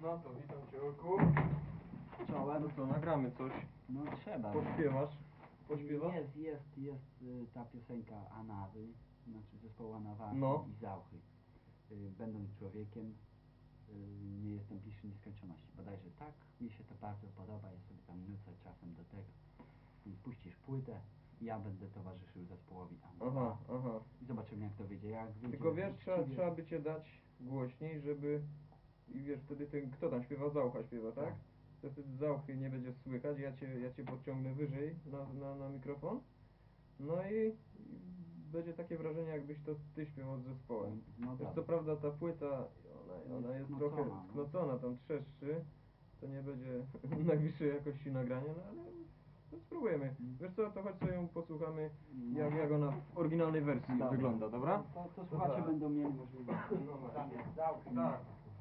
No to witam cię, Olku. Czołem. No co, nagramy coś. No trzeba. Pośpiewasz? Pośpiewasz? Jest ta piosenka Anawy, znaczy zespołu Anawa No. i Zauchy. Będąc człowiekiem, nie jestem bliższy nieskończoności. Bodajże tak, mi się to bardzo podoba, ja sobie tam nucę czasem do tego. I puścisz płytę, ja będę towarzyszył zespołowi Anawa. Aha. I zobaczymy jak to wyjdzie. Jak wyjdzie Tylko wiesz, uczciwie. trzeba by cię dać głośniej, żeby... I wiesz, wtedy ten, kto tam śpiewa? Zaucha śpiewa, tak? Tak. To wtedy Zauchy nie będzie słychać, ja cię podciągnę wyżej na mikrofon. No i będzie takie wrażenie, jakbyś to ty śpiewał z zespołem. No Wiesz, dobra. co prawda ta płyta, ona jest Sknocona, trochę no. sknocona, tam trzeszczy. To nie będzie najwyższej jakości nagrania, no ale no spróbujemy. Wiesz co, to chodź sobie ją posłuchamy, jak ona w oryginalnej wersji Dobra. wygląda, dobra? To słuchacze Dobra. będą mieli możliwość. No właśnie. Tam jest Zauchy. Tak.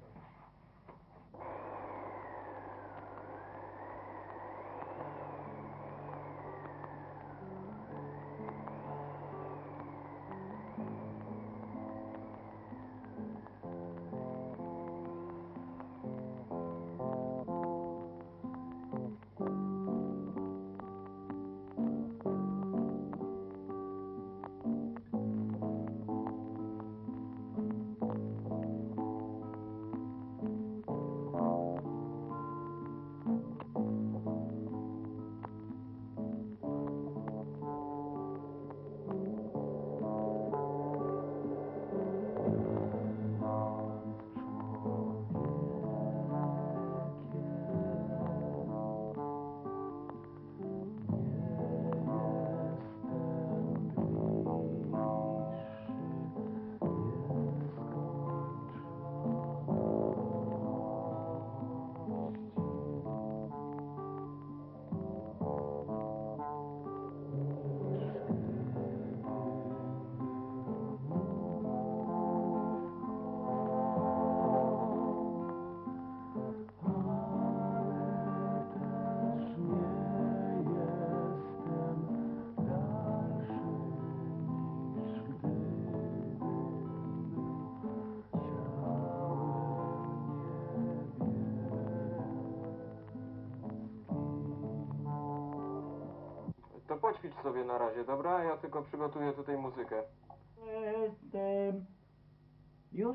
To poćwicz sobie na razie, dobra? Ja tylko przygotuję tutaj muzykę. Jestem już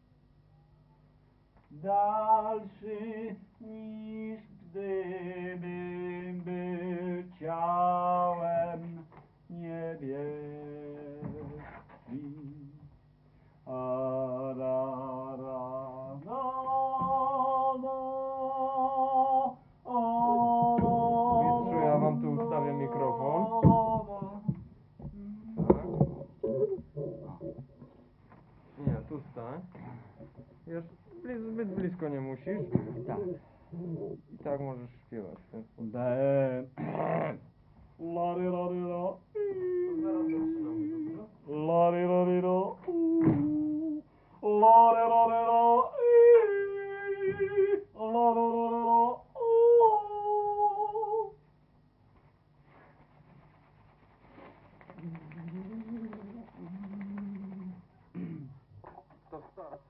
dalszy niż gdybym był ciałem niebieskim. A ra ra na na Mistrzu, ja wam tu ustawię mikrofon. Tak. Nie, tu stań. Już zbyt blisko nie musisz. Tak. I tak możesz śpiewać w ten sposób. Lary, lary, la. Zaraz zaczynamy, dobra? Lary, lary, la. Lary, lary, la. Lary, lary, la. To start.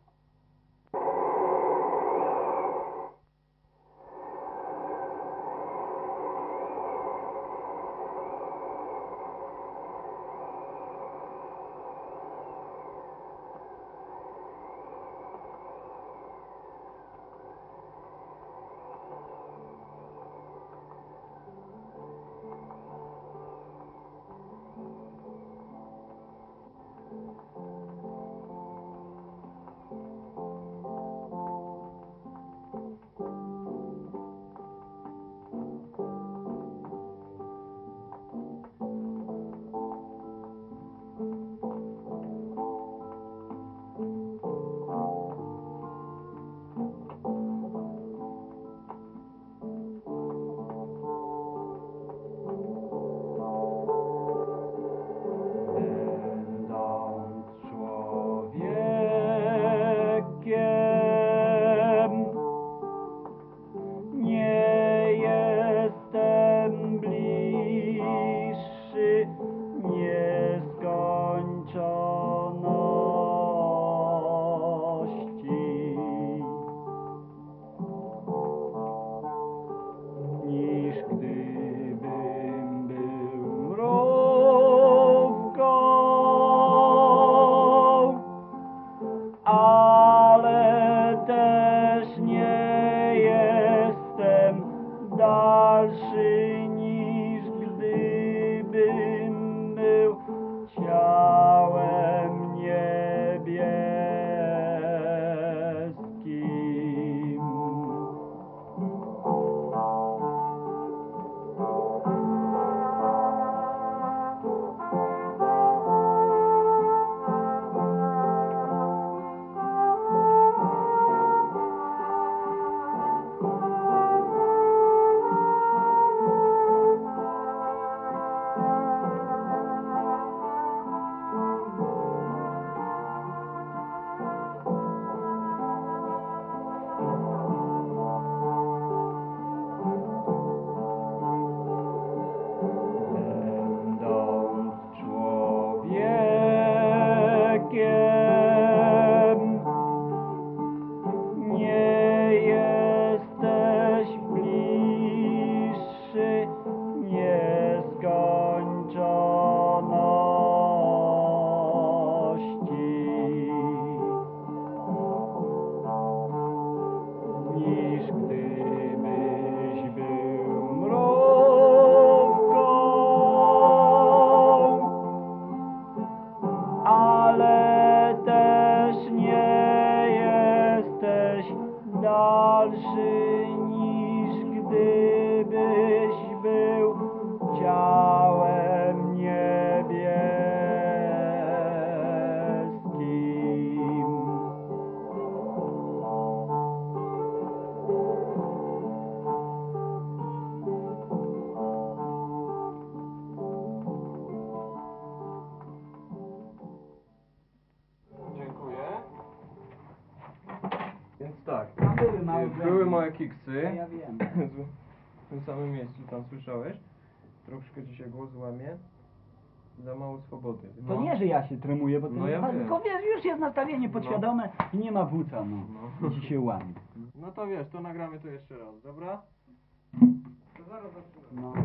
kiksy. To ja wiem. W tym samym miejscu tam słyszałeś. Troszkę ci się głos łamie. Za mało swobody. To nie, że ja się tremuję, bo to No ja wiem. tylko wiesz, już jest nastawienie podświadome i nie ma wódca, no. I ci się łamie. No to wiesz, to nagramy to jeszcze raz, dobra? To zaraz zaczynamy. No.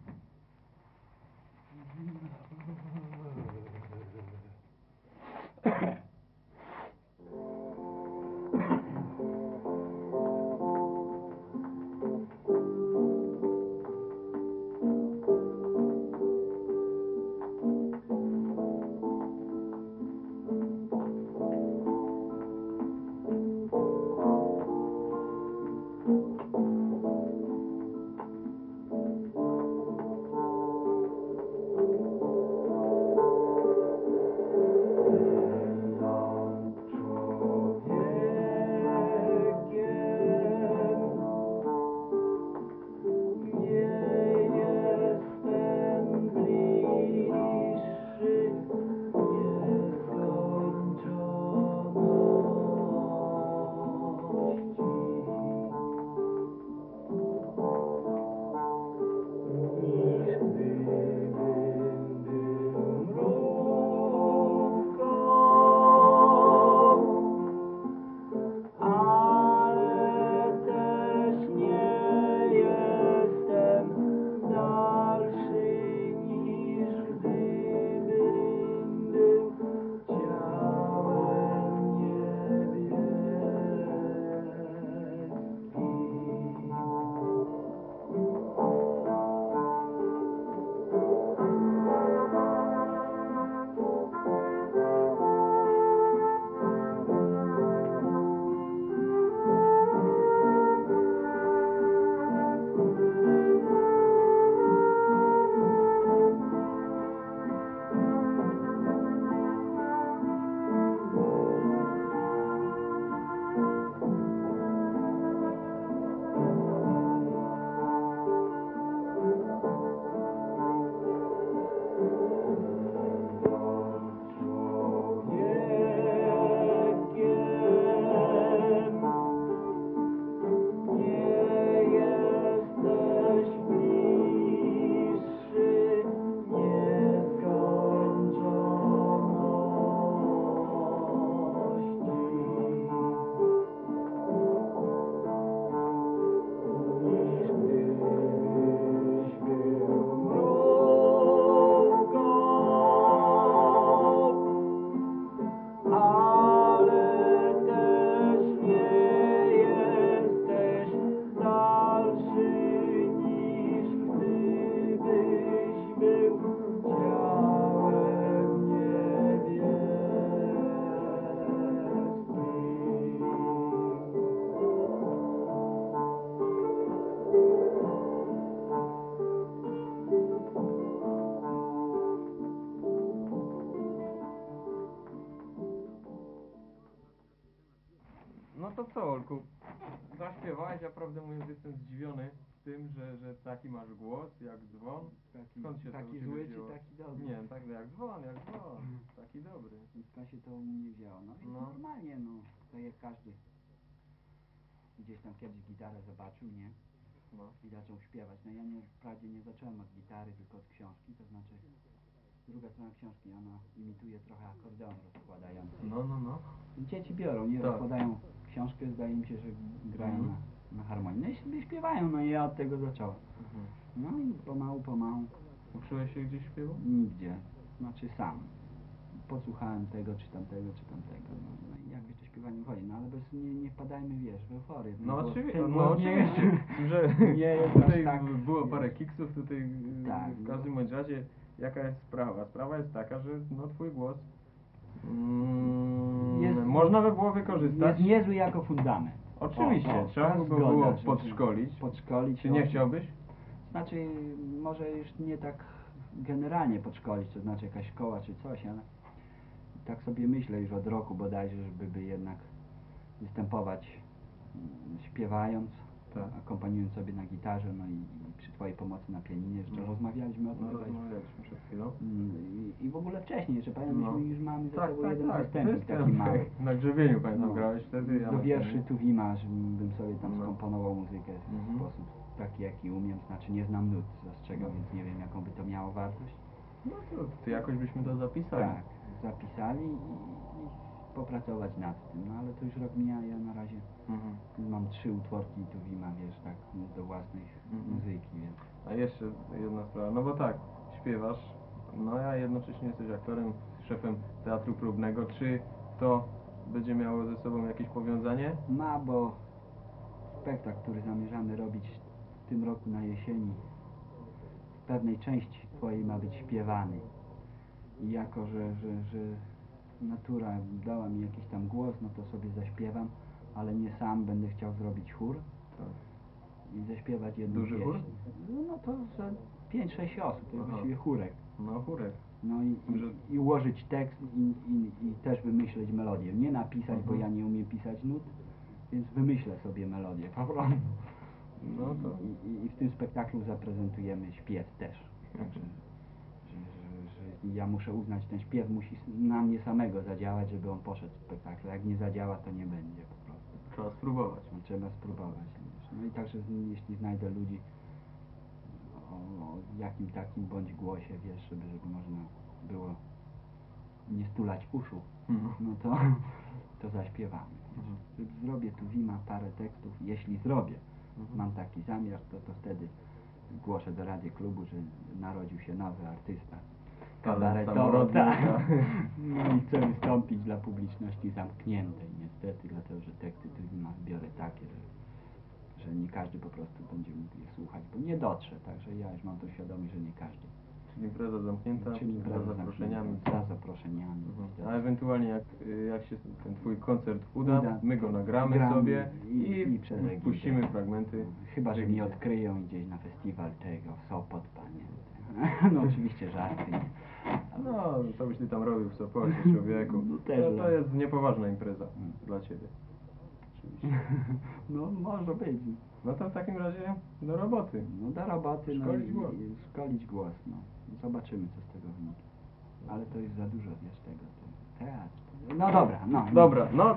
No to co, Olku? Zaśpiewałeś, ja prawdę mówiąc jestem zdziwiony tym, że taki masz głos, jak dzwon. Skąd się to u Taki ciebie zły czy wzięło? taki dobry? Nie, tak jak dzwon, taki dobry. Skąd się to u mnie wzięło? No więc No. normalnie, no. To jak każdy gdzieś tam kiedyś gitarę zobaczył, nie? No. I zaczął śpiewać. No ja wprawdzie nie zacząłem od gitary, tylko od książki, to znaczy druga strona książki, ona imituje trochę akordeon rozkładający. No. Dzieci biorą, nie? Tak. Rozkładają książkę, zdaje mi się, że grają Mhm. na harmonii. No i sobie śpiewają, no i ja od tego zacząłem. Mhm. No i pomału, Uczyłeś się gdzieś śpiewu? nigdzie, znaczy sam. Posłuchałem tego, czy tamtego. No i jakoś to śpiewanie wchodzi, no ale bez, nie wpadajmy, wiesz, w euforię. No Ten oczywiście, głos nie jest- że nie jest aż tutaj tak, było wiesz. parę kiksów, tutaj Tak, w no. każdym bądź razie jaka jest sprawa? Sprawa jest taka, że no twój głos można by było wykorzystać. Jest niezły jako fundament. Oczywiście, trzeba by go zgoda, było że- podszkolić. Podszkolić. Czy nie chciałbyś? Znaczy, może już nie tak generalnie podszkolić, to znaczy jakaś szkoła czy coś, ale tak sobie myślę już od roku bodajże, żeby jednak występować śpiewając Tak. akompaniując sobie na gitarze, no i przy twojej pomocy na pianinie, jeszcze rozmawialiśmy o tym. No, chyba. rozmawialiśmy przed chwilą. I w ogóle wcześniej, że pamiętam, No. myśmy już mamy ze Tak, sobą tak, jeden tak. występik taki mały. Na grzebieniu pamiętam, No. grałeś wtedy. Ja Do na wierszy pianinie. Tuwima, bym sobie tam No. skomponował muzykę w Mhm. sposób taki, jaki umiem, znaczy nie znam nut, zastrzegam, No. więc nie wiem, jaką by to miało wartość. No to jakoś byśmy to zapisali. Tak, zapisali i popracować nad tym, no ale to już rok mija, ja na razie Mhm. mam 3 utworki Tuwima, wiesz, tak, do własnej Mhm. muzyki, więc... A jeszcze jedna sprawa, no bo tak, śpiewasz, no a jednocześnie jesteś aktorem, szefem teatru próbnego. Czy to będzie miało ze sobą jakieś powiązanie? Ma, bo spektakl, który zamierzamy robić w tym roku na jesieni, w pewnej części twojej ma być śpiewany. I jako, że natura dała mi jakiś tam głos, no to sobie zaśpiewam, ale nie sam, będę chciał zrobić chór Tak. i zaśpiewać jedną Duży pieśń. chór? No to za 5-6 osób, to jest Aha. właściwie chórek. No chórek. No i ułożyć tekst i też wymyśleć melodię. Nie napisać, bo Mhm. ja nie umiem pisać nut, więc wymyślę sobie melodię po prostu. No to... I w tym spektaklu zaprezentujemy śpiew też. Także, że ja muszę uznać, ten śpiew musi na mnie samego zadziałać, żeby on poszedł w spektaklu. Jak nie zadziała, to nie będzie po prostu. Trzeba spróbować. No, trzeba spróbować. Wiesz. No i także jeśli znajdę ludzi o jakim takim bądź głosie, wiesz, żeby można było nie stulać uszu, Mhm. no to zaśpiewamy. Mhm. Zrobię tu Wima parę tekstów, jeśli zrobię, Mhm. mam taki zamiar, to wtedy głoszę do Rady Klubu, że narodził się nowy artysta. Talent Kabaretowo, samorodny, tak. tak. No i chcę wystąpić dla publiczności zamkniętej, niestety, dlatego że teksty tu Wima zbiorę takie, że nie każdy po prostu będzie mógł je słuchać, bo nie dotrze, także ja już mam tą świadomość, że nie każdy. Czyli impreza zamknięta, Czyli impreza za zaproszeniami. Za zaproszeniami. Mhm. A ewentualnie jak się ten twój koncert uda, my go nagramy gramy sobie i przez egidę. puścimy fragmenty. Chyba, że mnie Egidzie. odkryją gdzieś na festiwal tego, w Sopot, panie. No oczywiście żarty. Nie. No, co byś ty tam robił w Sopocie, człowieku? No też to jest niepoważna impreza dla ciebie. No może być. No to w takim razie do roboty. No do roboty, Szkolić no głos. i szkolić głos, no. Zobaczymy, co z tego wyniknie. Ale to jest za dużo, wiesz, tego teatr. No dobra, no. Dobra, no